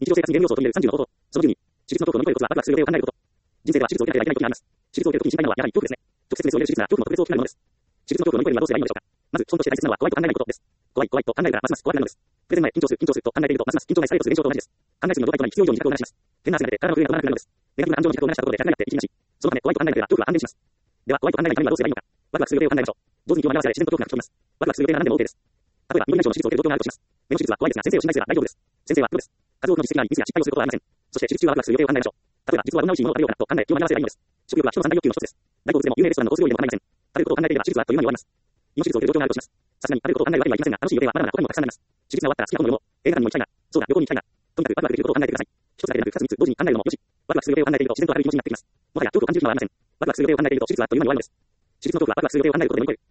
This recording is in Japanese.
日常生活に原要素を取り入れる30の方法。その10に、手術の恐怖を乗り越えるコツはワクワクする予定を考えること。人生では手術を受けなければいけない時があります。手術を受けるときに心配なのはやはり恐怖ですね。直接熱を入れる手術なら恐怖の特別大きなものです。手術の恐怖を乗り越えるにはどうすればいいのでしょうか。まず、基本として大切なのは怖いと考えないことです。怖いと考えるからますます怖くなるのです。プレゼン前、緊張すると考えているとますます緊張がエスカレートする現象と同じです。考えすぎの度合いとなり必要以上に自覚をなくします。変な汗が出て体の震えが止まらなくなるのです。ネガティブな感情の自覚をなくしたところで楽になっていきがち。そのため怖いと考えなければ恐怖は安定します。では怖いと考えないためにはどうすればいいのか。ワクワクする予定を考えましょう。上手に気を紛らわせられ自然と恐怖が吹き飛びます。ワクワクする予定なら何でも OK です。例えば、緑内障の手術を受ける状況があるとします。目の手術は怖いですが先生を信頼すれば大丈夫です。先生はプロです。数多くの実績がありミスや失敗をすることはありません。そして手術中はワクワクする予定を考えましょう。例えば、実はどんな美味しいものを食べようかなと考え気を紛らわせればいいのです。食欲は人の三大欲求の一つです。大好物でも有名レストランのコース料理でも構いません。食べることを考えていれば手術はあっという間に終わります。今手術を受ける状況があるとします。さすがに食べることを考えるわけにはいきませんが、楽しい予定はまだまだ他にもたくさんあります。手術が終わったら好きなことも読もう。映画館にも行きたいな。そうだ、旅行に行きたいな。とにかくワクワクできることを考えてください。一つだけでなく二つ三つ同時に考えるのもよし。ワクワクする予定を考えていると自然と明るい気持ちになってきます。もはや恐怖を感じる暇はありません。ワクワクする予定を考えていると手術はあっという間に終わるのです。手術の恐怖はワクワクする予定を考えることで乗り越える。